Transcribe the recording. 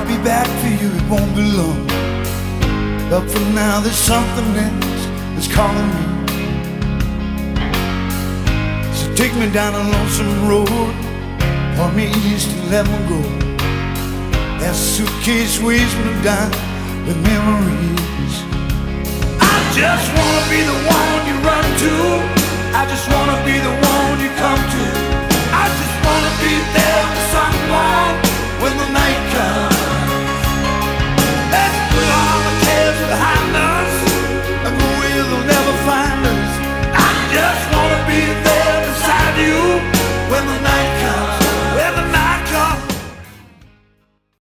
be back for you, it won't be long. But for now there's something else that's calling me. So take me down a lonesome road, point me east and let me go. That suitcase weighs me down with memories. I just wanna be the one you